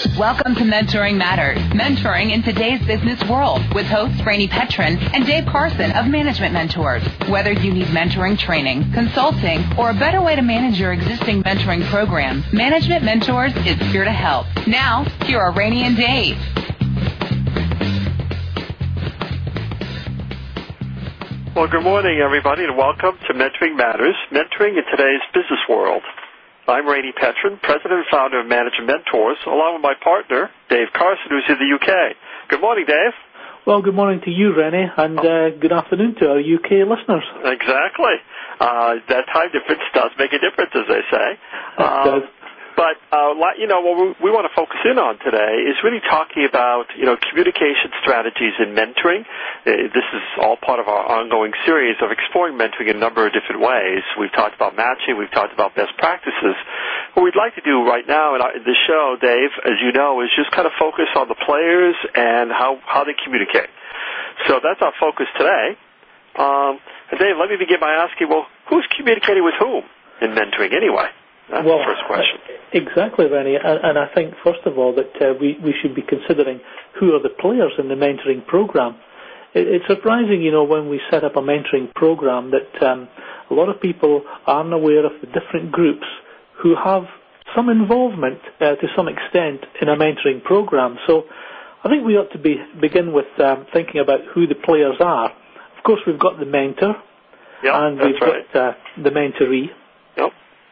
Welcome to Mentoring Matters, mentoring in today's business world with hosts Rainey Petrin and Dave Carson of Management Mentors. Whether you need mentoring training, consulting, or a better way to manage your existing mentoring program, Management Mentors is here to help. Now, here are Rainey and Dave. Well, good morning, everybody, and welcome to Mentoring Matters, mentoring in today's business world. I'm Rainey Petrin, president and founder of Management Mentors, along with my partner, Dave Carson, who's in the UK. Good morning, Dave. Well, good morning to you, Rainey, and good afternoon to our UK listeners. Exactly. That time difference does make a difference, as they say. It does. But, what we want to focus in on today is really talking about, communication strategies in mentoring. This is all part of our ongoing series of exploring mentoring in a number of different ways. We've talked about matching. We've talked about best practices. What we'd like to do right now in this show, Dave, as you know, is just kind of focus on the players and how they communicate. So that's our focus today. And Dave, let me begin by asking, well, who's communicating with whom in mentoring anyway? That's the first question. Exactly, Rennie. And I think, first of all, that we should be considering who are the players in the mentoring program. It's surprising, when we set up a mentoring program that a lot of people aren't aware of the different groups who have some involvement to some extent in a mentoring program. So I think we ought to begin with thinking about who the players are. Of course, we've got the mentor, and we've got the mentoree. Yep.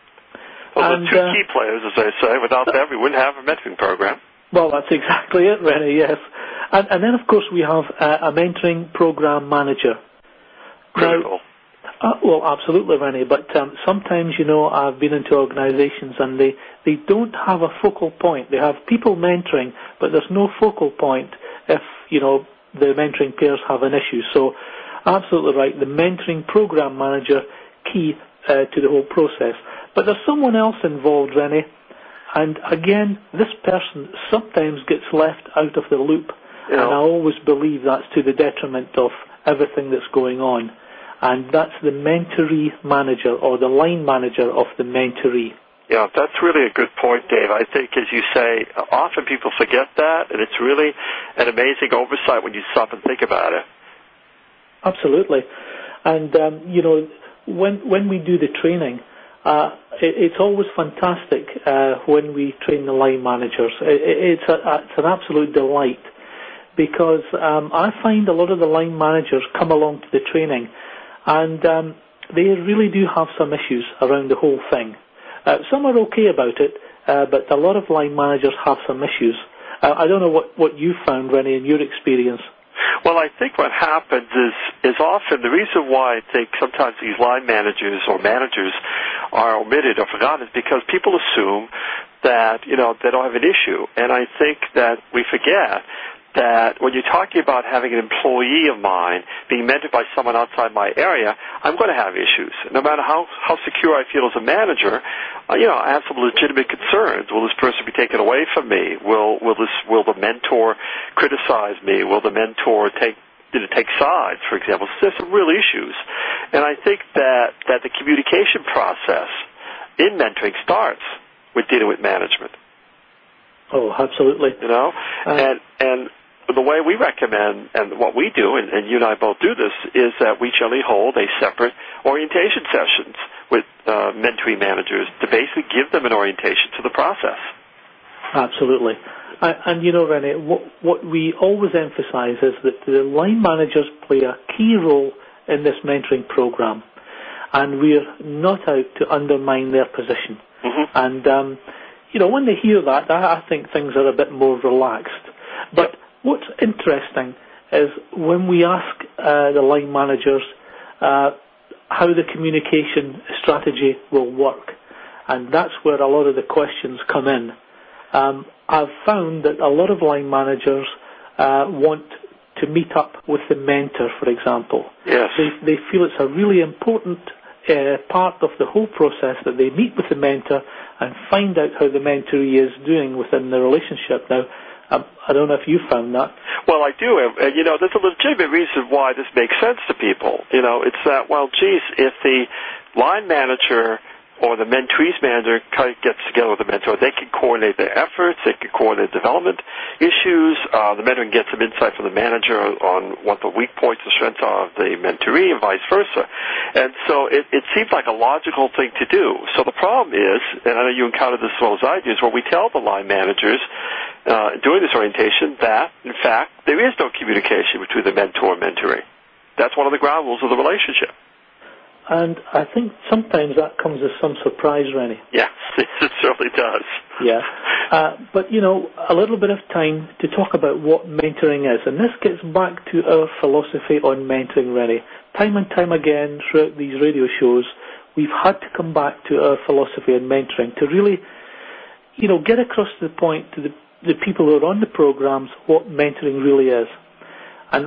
Well, the two key players, as they say. Without them, we wouldn't have a mentoring program. Well, that's exactly it, Rennie, yes. And then, of course, we have a mentoring program manager. Critical. Well, absolutely, Rennie. But sometimes, I've been into organizations and they don't have a focal point. They have people mentoring, but there's no focal point if, the mentoring pairs have an issue. So, absolutely right. The mentoring program manager, key to the whole process. But there's someone else involved, Rennie, and again, this person sometimes gets left out of the loop, and I always believe that's to the detriment of everything that's going on, and that's the mentoree manager or the line manager of the mentoree. Yeah, that's really a good point, Dave. I think, as you say, often people forget that, and it's really an amazing oversight when you stop and think about it. Absolutely. And, when we do the training, it's always fantastic when we train the line managers. It's an absolute delight because I find a lot of the line managers come along to the training and they really do have some issues around the whole thing. Some are okay about it, but a lot of line managers have some issues. I don't know what you found, Rennie, in your experience. Well, I think what happens is often the reason why I think sometimes these line managers or managers are omitted or forgotten is because people assume that, they don't have an issue. And I think that we forget that when you're talking about having an employee of mine being mentored by someone outside my area, I'm going to have issues. No matter how secure I feel as a manager, I have some legitimate concerns. Will this person be taken away from me? Will the mentor criticize me? Will the mentor take sides, for example? So there's some real issues. And I think that the communication process in mentoring starts with dealing with management. Oh, absolutely. And the way we recommend and what we do, and you and I both do this, is that we generally hold a separate orientation sessions with mentoring managers to basically give them an orientation to the process. Absolutely. And Rennie, what we always emphasize is that the line managers play a key role in this mentoring program, and we're not out to undermine their position. Mm-hmm. And, when they hear that, I think things are a bit more relaxed. But what's interesting is when we ask the line managers how the communication strategy will work, and that's where a lot of the questions come in. I've found that a lot of line managers want to meet up with the mentor, for example. Yes. They feel it's a really important part of the whole process that they meet with the mentor and find out how the mentoree is doing within the relationship. Now, I don't know if you found that. Well, I do. And, there's a legitimate reason why this makes sense to people. It's that, if the line manager or the mentee's manager kind of gets together with the mentor. They can coordinate their efforts. They can coordinate development issues. The mentor can get some insight from the manager on what the weak points and strengths are of the mentoree and vice versa. And so it seems like a logical thing to do. So the problem is, and I know you encountered this as well as I do, is where we tell the line managers during this orientation that, in fact, there is no communication between the mentor and mentoree. That's one of the ground rules of the relationship. And I think sometimes that comes as some surprise, Rennie. Yes, it certainly does. Yeah. But, a little bit of time to talk about what mentoring is. And this gets back to our philosophy on mentoring, Rennie. Time and time again throughout these radio shows, we've had to come back to our philosophy on mentoring to really, get across the point to the people who are on the programs what mentoring really is. And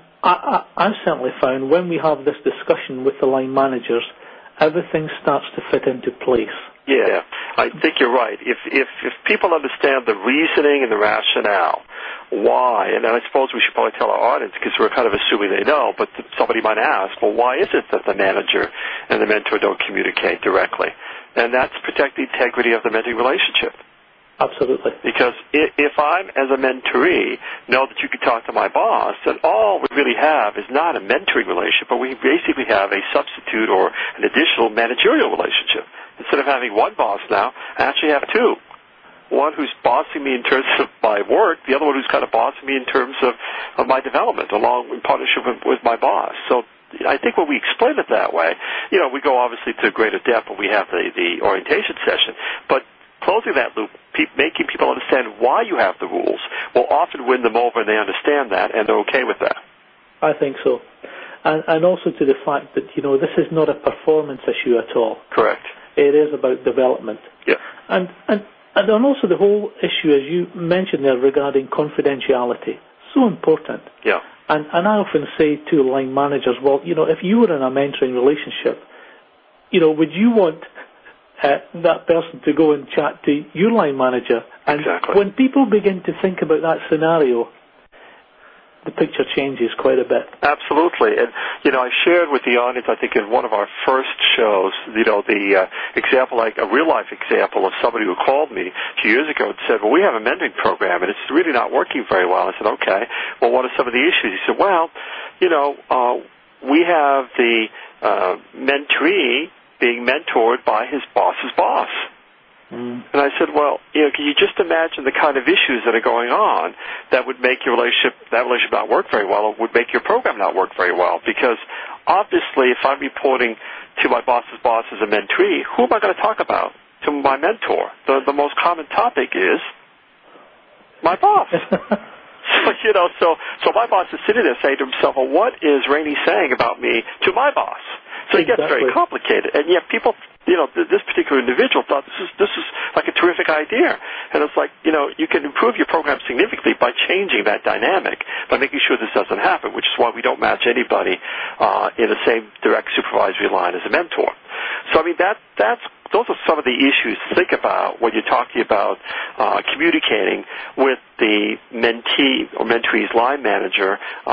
I've certainly found when we have this discussion with the line managers, everything starts to fit into place. Yeah, I think you're right. If people understand the reasoning and the rationale, why, and I suppose we should probably tell our audience because we're kind of assuming they know, but somebody might ask, well, why is it that the manager and the mentor don't communicate directly? And that's protect the integrity of the mentoring relationship. Absolutely. Because if I'm, as a mentoree, know that you can talk to my boss, then all we really have is not a mentoring relationship, but we basically have a substitute or an additional managerial relationship. Instead of having one boss now, I actually have two. One who's bossing me in terms of my work, the other one who's kind of bossing me in terms of my development, along in partnership with my boss. So I think when we explain it that way, we go obviously to greater depth when we have the orientation session, but closing that loop, making people understand why you have the rules, will often win them over, and they understand that, and they're okay with that. I think so. And also to the fact that, this is not a performance issue at all. Correct. It is about development. Yeah. And also the whole issue, as you mentioned there, regarding confidentiality, so important. Yeah. And I often say to line managers, well, if you were in a mentoring relationship, would you want that person to go and chat to your line manager? And exactly. When people begin to think about that scenario, the picture changes quite a bit. Absolutely. And, I shared with the audience, I think in one of our first shows, the example, like a real-life example of somebody who called me a few years ago and said, well, we have a mentoring program, and it's really not working very well. I said, okay, well, what are some of the issues? He said, well, we have the mentoree being mentored by his boss's boss. And I said, well, can you just imagine the kind of issues that are going on that would make that relationship not work very well, or would make your program not work very well? Because obviously, if I'm reporting to my boss's boss as a mentoree, who am I going to talk about to my mentor? The most common topic is my boss. So my boss is sitting there saying to himself, well, what is Rainey saying about me to my boss? So it gets very complicated, and yet people, this particular individual thought this is like a terrific idea, and it's like, you can improve your program significantly by changing that dynamic, by making sure this doesn't happen, which is why we don't match anybody in the same direct supervisory line as a mentor. So I mean those are some of the issues to think about when you're talking about communicating with the mentee or mentoree's line manager,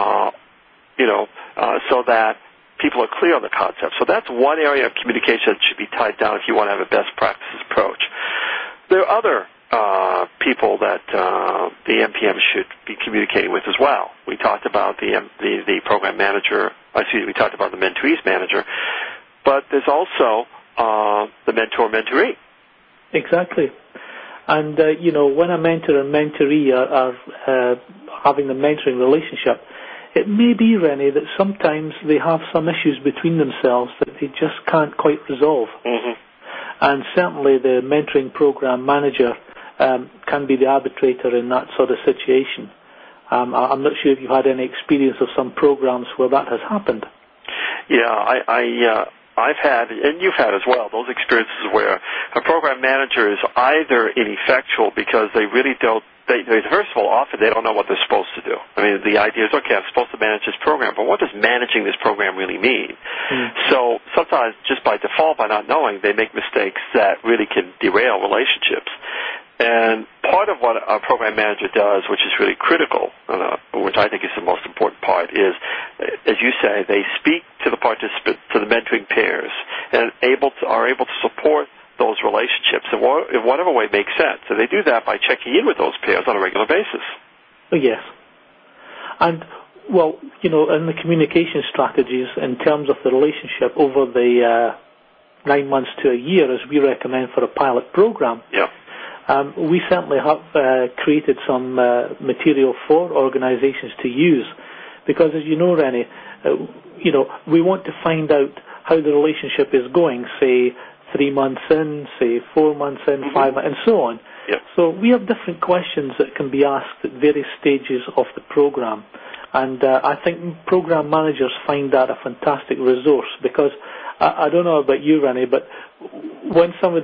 so that people are clear on the concept. So that's one area of communication that should be tied down if you want to have a best practices approach. There are other people that the MPM should be communicating with as well. We talked about the program manager. We talked about the mentoree's manager, but there's also the mentor-mentoree. Exactly. And when a mentor and mentoree are having a mentoring relationship, it may be, Rennie, that sometimes they have some issues between themselves that they just can't quite resolve. Mm-hmm. And certainly the mentoring program manager can be the arbitrator in that sort of situation. I'm not sure if you've had any experience of some programs where that has happened. Yeah, I've had, and you've had as well, those experiences where a program manager is either ineffectual because they really don't, first of all, often they don't know what they're supposed to do. I mean, the idea is, okay, I'm supposed to manage this program, but what does managing this program really mean? So sometimes, just by default, by not knowing, they make mistakes that really can derail relationships. And part of what a program manager does, which is really critical, which I think is the most important part, is, as you say, they speak to the participant, to the mentoring pairs, and are able to support those relationships in whatever way makes sense. And they do that by checking in with those pairs on a regular basis. Yes. And, well, you know, in the communication strategies in terms of the relationship over the 9 months to a year, as we recommend for a pilot program, we certainly have created some material for organizations to use. Because, as you know, Rennie, you know, we want to find out how the relationship is going, say 3 months in, say 4 months in, 5 months, and so on. So we have different questions that can be asked at various stages of the program. And I think program managers find that a fantastic resource, because I don't know about you, Rennie, but when some of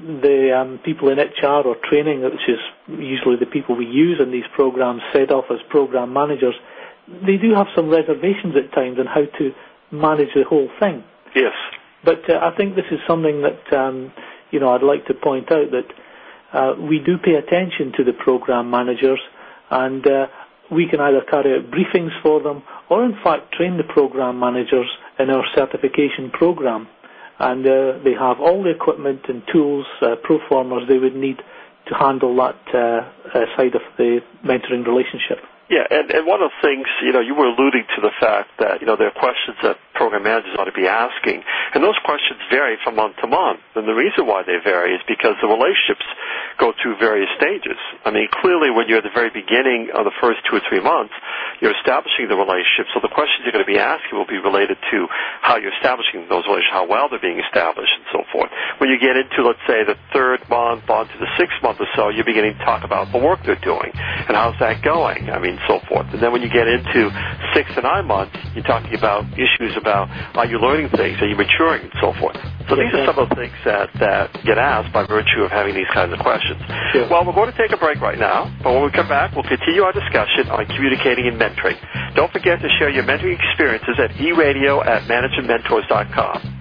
the people in HR or training, which is usually the people we use in these programs, set off as program managers, they do have some reservations at times on how to manage the whole thing. Yes. But I think this is something that, you know, I'd like to point out, that we do pay attention to the program managers, and we can either carry out briefings for them or, in fact, train the program managers in our certification program. And they have all the equipment and tools, proformers they would need to handle that side of the mentoring relationship. Yeah, and one of the things, you know, you were alluding to the fact that, you know, there are questions that program managers ought to be asking, and those questions vary from month to month. And the reason why they vary is because the relationships go through various stages. I mean, clearly when you're at the very beginning of the first 2 or 3 months, you're establishing the relationship, so the questions you're going to be asking will be related to how you're establishing those relationships, how well they're being established, and so forth. When you get into, let's say, the 3rd month on to the 6th month or so, you're beginning to talk about the work they're doing, and how's that going, I mean, so forth. And then when you get into 6 to 9 months, you're talking about issues about, are you learning things, are you maturing, and so forth. So these are some of the things that get asked by virtue of having these kinds of questions. Sure. Well, we're going to take a break right now, but when we come back, we'll continue our discussion on communicating and mentoring. Don't forget to share your mentoring experiences at eradio@managementmentors.com.